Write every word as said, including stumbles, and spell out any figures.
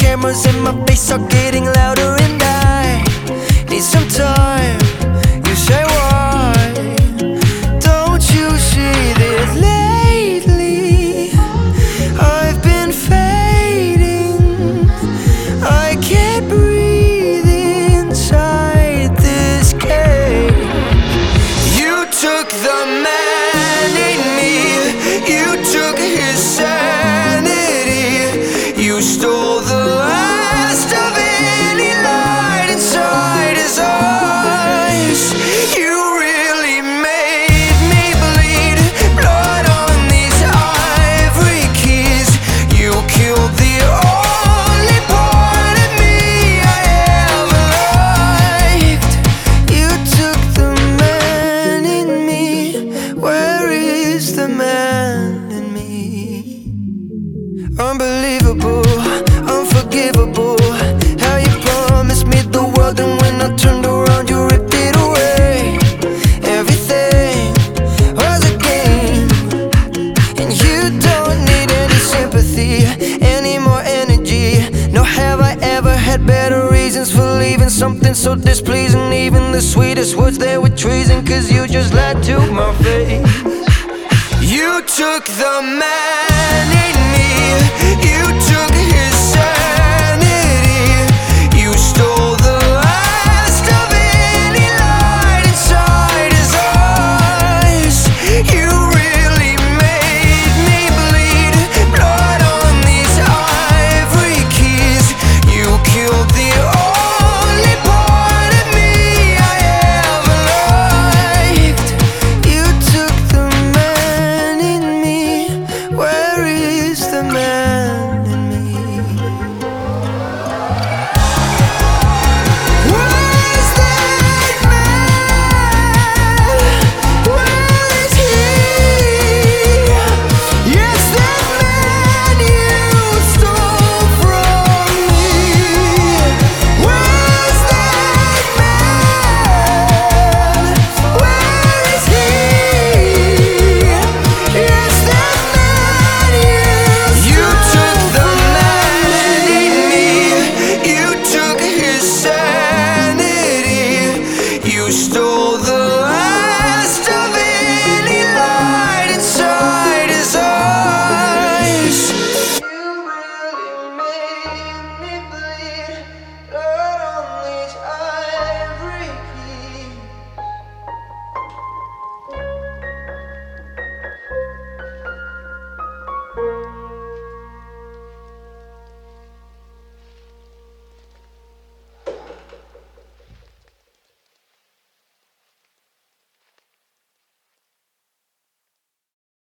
cameras in my face are getting louder and I need some time. You say why? Don't you see that lately I've been fading? I can't breathe inside this cage. You took the man in me, you took his sanity, you stole the last of any light inside his eyes. You really made me bleed blood on these ivory keys. You killed the only part of me I ever liked. You took the man in me. Where is the man in me? Unbelievable, unforgivable, how you promised me the world and when I turned around you ripped it away. Everything was a game, and you don't need any sympathy, any more energy. No, have I ever had better reasons for leaving something so displeasing? Even the sweetest words, they were treason, cause you just lied to my face. You took the man in me, you